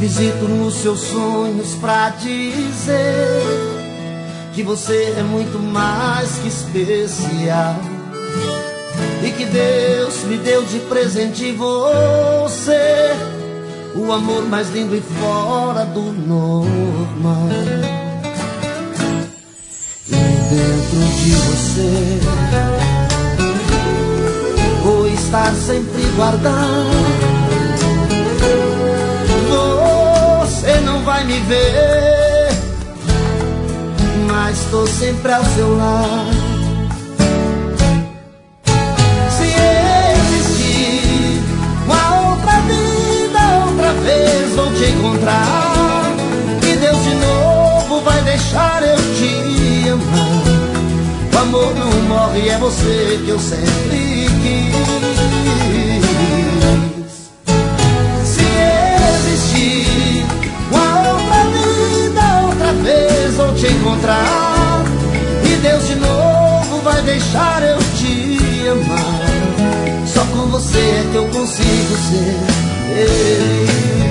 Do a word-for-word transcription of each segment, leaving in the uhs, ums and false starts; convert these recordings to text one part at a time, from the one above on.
visito nos seus sonhos pra dizer que você é muito mais que especial e que Deus me deu de presente você, o amor mais lindo e fora do normal. E dentro de você vou estar sempre guardado. Você não vai me ver, mas tô sempre ao seu lado. Se existir uma outra vida, outra vez vou te encontrar, e Deus de novo vai deixar eu te amar. O amor não morre, é você que eu sempre quis. Vou te encontrar, e Deus de novo vai deixar eu te amar. Só com você é que eu consigo ser feliz.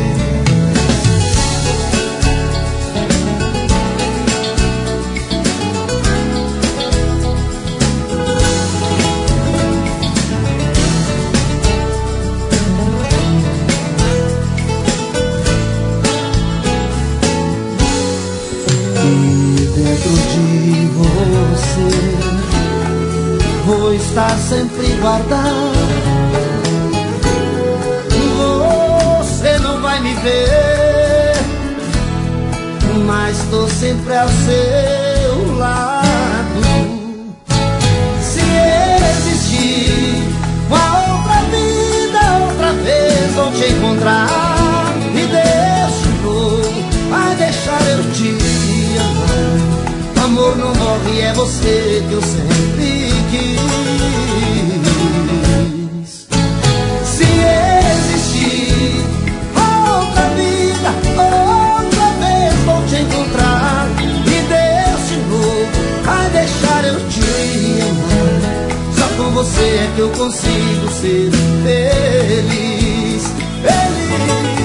Dentro de você vou estar sempre guardado. Você não vai me ver, mas tô sempre ao seu lado. Se existir uma outra vida, outra vez vou te encontrar, e Deus de novo vai deixar eu te amar. O amor não morre, é você que eu sempre quis. Se existir outra vida, outra vez vou te encontrar, e Deus de novo vai deixar eu te amar. Só com você é que eu consigo ser feliz, feliz.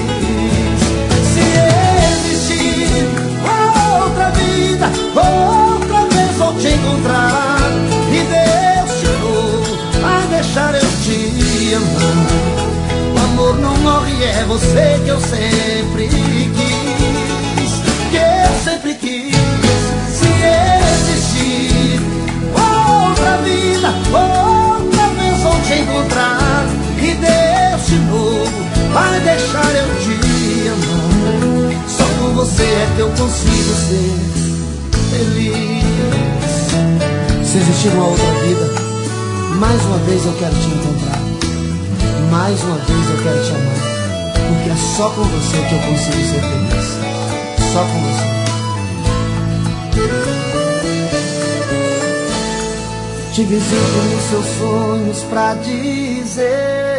Outra vez vou te encontrar, e Deus de novo vai deixar eu te amar. O amor não morre, é você que eu sempre quis, que eu sempre quis. Se existir outra vida, outra vez vou te encontrar, e Deus de novo vai deixar eu te amar. Só com você é que eu consigo ser feliz. Se existir uma outra vida, mais uma vez eu quero te encontrar, mais uma vez eu quero te amar, porque é só com você que eu consigo ser feliz. Só com você. Te visito nos seus sonhos pra dizer